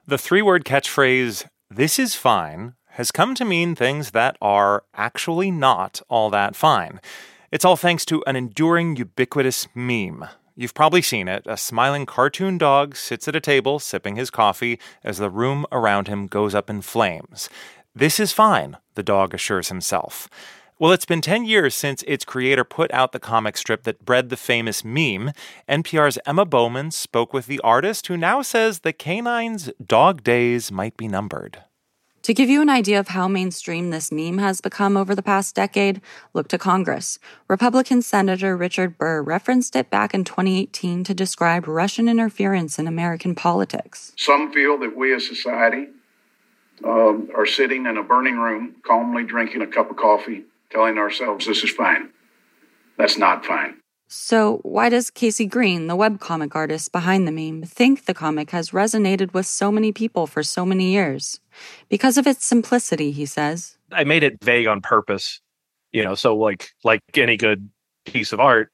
The three-word catchphrase, "this is fine," has come to mean things that are actually not all that fine. It's all thanks to an enduring, ubiquitous meme. You've probably seen it. A smiling cartoon dog sits at a table sipping his coffee as the room around him goes up in flames. "This is fine," the dog assures himself. Well, it's been 10 years since its creator put out the comic strip that bred the famous meme. NPR's Emma Bowman spoke with the artist, who now says the canine's dog days might be numbered. To give you an idea of how mainstream this meme has become over the past decade, look to Congress. Republican Senator Richard Burr referenced it back in 2018 to describe Russian interference in American politics. Some feel that we as society are sitting in a burning room, calmly drinking a cup of coffee, telling ourselves this is fine. That's not fine. So why does Casey Green, the webcomic artist behind the meme, think the comic has resonated with so many people for so many years? Because of its simplicity, he says. I made it vague on purpose, so like any good piece of art,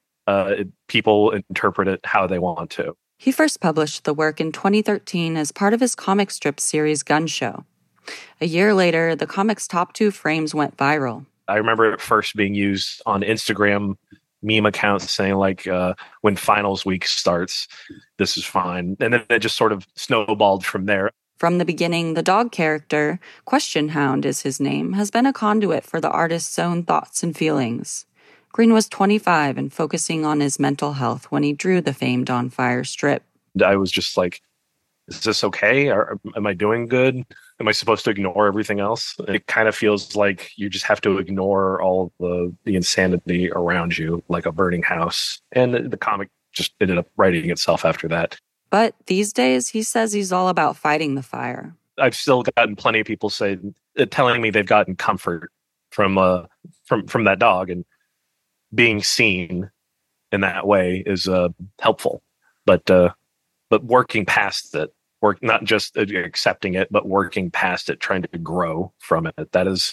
people interpret it how they want to. He first published the work in 2013 as part of his comic strip series Gun Show. A year later, the comic's top 2 frames went viral. I remember it first being used on Instagram meme accounts saying when finals week starts, this is fine. And then it just sort of snowballed from there. From the beginning, the dog character, Question Hound is his name, has been a conduit for the artist's own thoughts and feelings. Green was 25 and focusing on his mental health when he drew the famed On Fire strip. I was just like, is this okay? Am I doing good? Am I supposed to ignore everything else? It kind of feels like you just have to ignore all the insanity around you, like a burning house. And the comic just ended up writing itself after that. But these days, he says he's all about fighting the fire. I've still gotten plenty of people telling me they've gotten comfort from that dog, and being seen in that way is helpful. But working past it, not just accepting it, but working past it, trying to grow from it. That is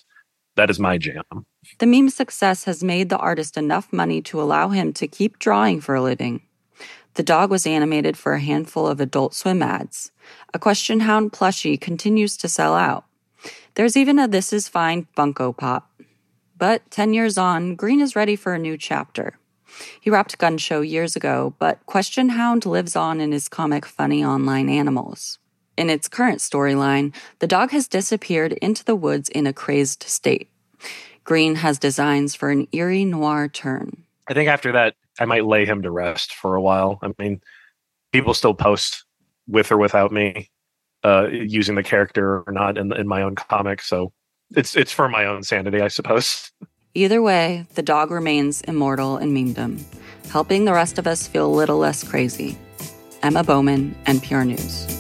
my jam. The meme's success has made the artist enough money to allow him to keep drawing for a living. The dog was animated for a handful of Adult Swim ads. A Question Hound plushie continues to sell out. There's even a This Is Fine Funko Pop. But 10 years on, Green is ready for a new chapter. He wrapped Gun Show years ago, but Question Hound lives on in his comic Funny Online Animals. In its current storyline, the dog has disappeared into the woods in a crazed state. Green has designs for an eerie noir turn. I think after that, I might lay him to rest for a while. I mean, people still post with or without me using the character or not in my own comic, so it's for my own sanity, I suppose. Either way, the dog remains immortal in memedom, helping the rest of us feel a little less crazy. Emma Bowman, NPR News.